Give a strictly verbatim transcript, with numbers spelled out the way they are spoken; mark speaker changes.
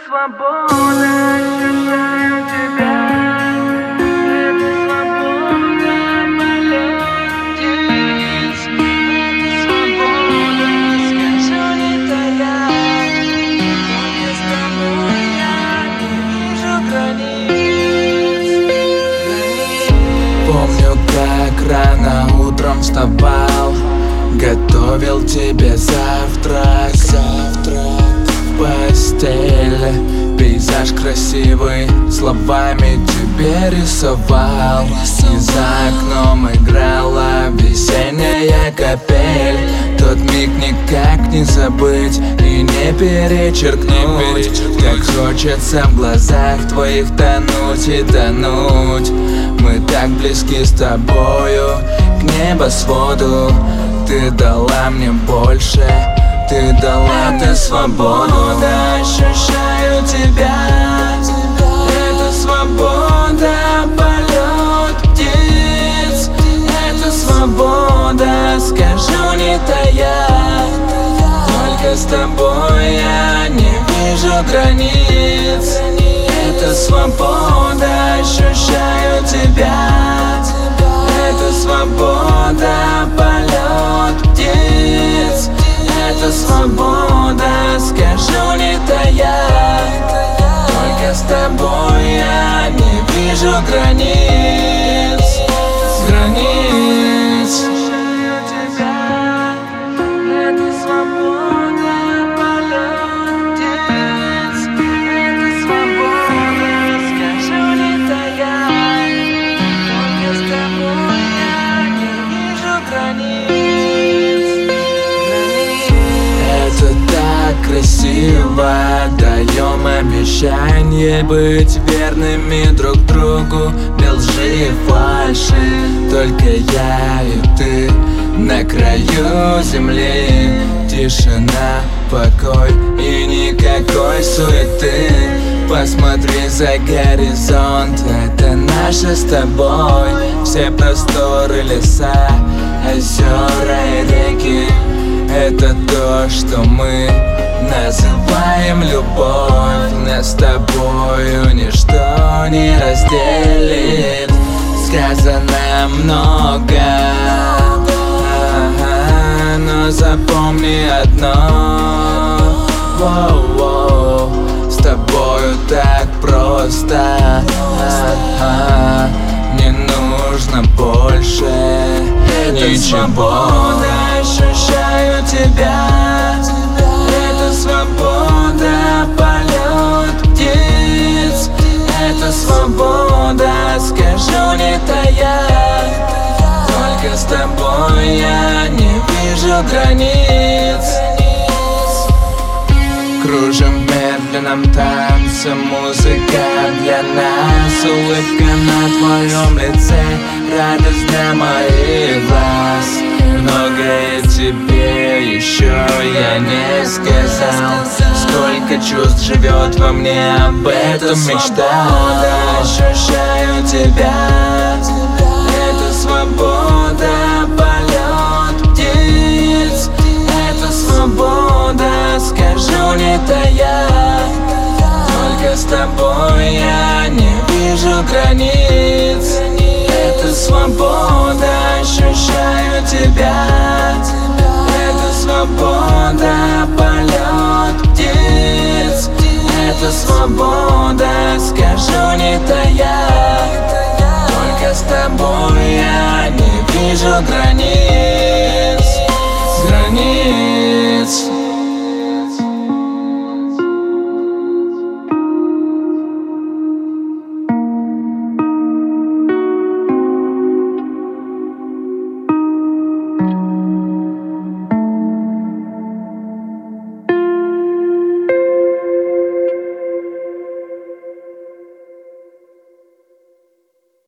Speaker 1: свобода, ощущаю тебя. Это свобода, полет птиц. Это свобода, скажу, не тая. Только с тобой я не вижу границ.
Speaker 2: Помню, как рано утром вставал, готовил тебе завтрак, завтрак в постели. Пейзаж красивый, словами тебе рисовал. И за окном играла весенняя капель. Тот миг никак не забыть и не перечеркнуть. Как хочется в глазах твоих тонуть и тонуть. Мы так близки с тобою к небосводу. Ты дала мне больше, ты дала мне свободу. Ощущаю тебя. Это свобода, полет птиц. Это свобода, скажу, не тая. Только с тобой я не вижу границ. Это свобода, ощущаю тебя. Это свобода, полет птиц. Это свобода, скажу, не тая. Только с тобой я не вижу границ. Границ.
Speaker 1: Это свобода, полет птиц. Это свобода, скажу, не тая. Только с тобой я не вижу границ.
Speaker 2: Это так красиво, даем обещание быть верными друг другу, без лжи и фальши. Только я и ты на краю земли. Тишина, покой и никакой суеты. Посмотри за горизонт, это наше с тобой. Все просторы, леса, озера и реки. Это то, что мы называем любовь. Нас с тобою ничто не разделит. Сказано много, ага, но запомни одно. Воу-воу, с тобою так просто, ага, не нужно больше ничего.
Speaker 1: Ощущаю тебя. Это свобода, полет птиц. Это свобода, скажу, не тая. Только с тобой я не вижу границ.
Speaker 2: Кружим в медленном танце, музыка для нас. Улыбка на твоем лице, радость для моих глаз. Многое тебе еще я не сказал. Сколько чувств живет во мне, об этом мечтал.
Speaker 1: Ощущаю тебя. Это свобода, полет птиц. Это свобода, скажу, не тая. Только с тобой я не вижу границ. Это свобода, ощущаю тебя. Это свобода, полет птиц. Это свобода, скажу, не тая. Только с тобой я не вижу границ.